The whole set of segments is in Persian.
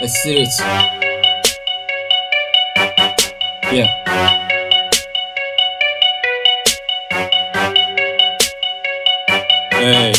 Street. Yeah. Hey.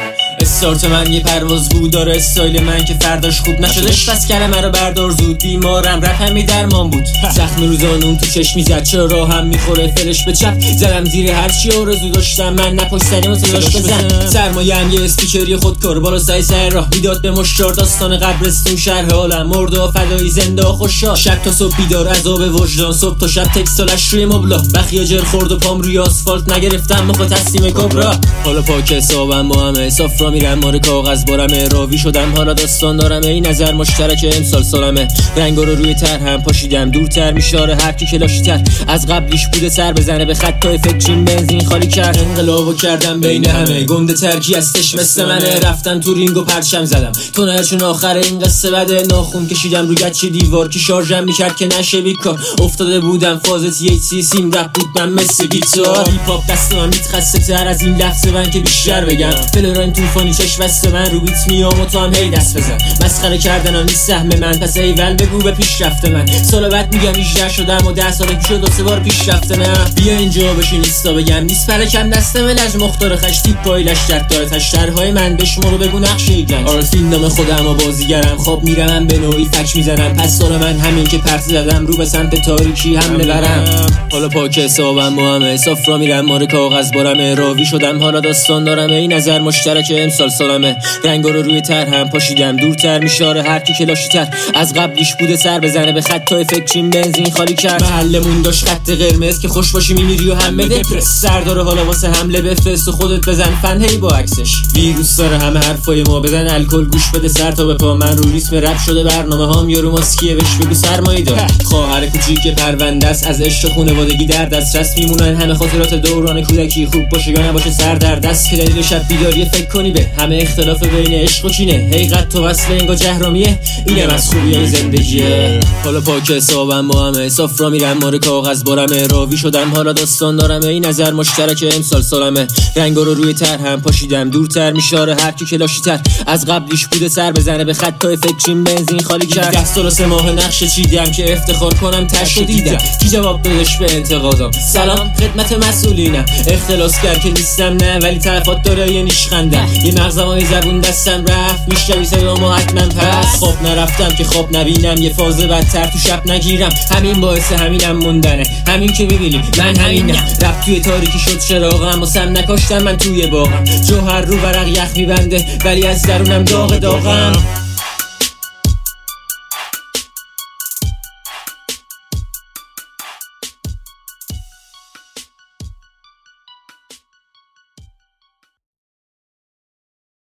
استارت من یه پرواز بود، داره استایل من که فرداش خوب نشدش، پس کلمه رو بردار زود. بیمارم رپ همی درمان بود، زخم روزانون تو چشمی زد، چرا هم میخوره فلش به چپ، زدم زیر هرچی آرزو داشتم من، نپشت سریم و صداش بزن. سرمایه‌ام یه اسپیکری خودکار بالا سر راه میداد به مشتار، داستان قبرستون شرح عالم، مرده و فدایی زنده و خوشحال، شب تا صبح بیدار عذاب وجدان، صبح تا شب تکستالش روی مبلا، بخیه جر خورد و پام روی آسفالت، نگرفتم مخو تسلیم کبرا. حالا پاک حسابم با همه صفرا میرم، مار کاغذ بارمه، راوی شدم حالا داستان دارم، این نظر مشترک امسال سالمه، رنگا رو روی طرحم پاشیدم، دورتر میشاره هر کی کلاشی‌تر، از قبلیش بوده سر بزنه به خطای فکریم، بنزین خالی کرد، انقلابو کردم بین همه، گنده ترکی هستش مثل منه، رفتم تو رینگ و پرچم زدم، تو نرچون آخر این قصه بده، ناخون کشیدم رو گچ دیوار که شارژم میکرد که نشه بیکار، افتاده بودم فاز THC سیم رپ بود من مثل گیتار، هیپ هاپ دست من میتخصص تر از این لفظ من که بیشتر بگم، فلوران طوفانی چش واسه من رو بیت میام و تو هم هی دست بزن، مسخره کردنم نیست سهم من، پس ایول بگو به پیشرفت من، سال بعد میگم 18 شدم و 10 سال پیش دو سه بار پیشرفت نه، بیا اینجا بشین نیستا بگم، نیست پرکم دستم لج مختار خشتی پای لشتر داره تشترهای من بشمارو بگو نقشه گنج، آره فیلم خودم و بازیگرم، خواب میرم به نوعی فک میزنم، پس سال من همین که پرت زدم رو به سمت تاریکی حمله برم، حالا پاک حسابم با همه صفرا میرم، مار کاغذ بارمه، راوی شدم حالا داستان دارم، این نظر مشترک امسال سالمه، رنگا رو روی طرحم پاشیدم، دورتر میشاره هر کی کلاشی‌تر، از قبلیش بوده سر بزنه به خطای فکریم، بنزین خالی کرد، محلمون داشت خط قرمز که خوش باشی میمیری و همه دپرس، سردار حالا واسه حمله بفرست و خودت بزن فن هی با عکسش، ویروس داره همه حرفای ما، بزن الکل گوش بده سر تا به پا، من رو ریتم رپ شده برنامه هام، یارو ماسکیه بهش بگو سرمایه دار، خواهر کوچیک پرونده است، از عشق خانوادگی در دسترس میمونن همه خاطرات دوران کودکی، خوب باشه یا نباشه سر در دست، که دلیل شب بیداری فکر کنی به همه اختلاف بین عشق و کینه، حقیقت تو وصل انگا جهرامیه، اینم از خوبیای زندگیه، حالا پاک حسابم با همه صفرا میرم، مار کاغذ بارمه، راوی شدم حالا داستان دارم، این نظر مشترک امسال سالمه، رنگا رو روی طرحم پاشیدم، دورتر میشاره هر کی کلاشی‌تر، از قبلیش بوده سر بزنه به خطای فکریم، بنزین خالی کرد، 10 سال و 3 ماه نقشه چیدم که افتخار کنم تشو دیدم، کی جواب بدش به انتقادم، سلام خدمت مسئولینم، اختلاس کرد که نیستم نه ولی طرفات داره یه نیشخندم، یه مغزمای زبون دستم رفت میشنوی صدامو حتما، پس خواب نرفتم که خواب نبینم، یه فاز بدتر تو شب نگیرم، همین باعث همینم موندنه، همین که میبینی من همینم، رفت توی تاریکی شد چراغم و سم نکاشتم من توی باغم، جوهر رو برق یخ میبنده ولی از درونم داغ داغم.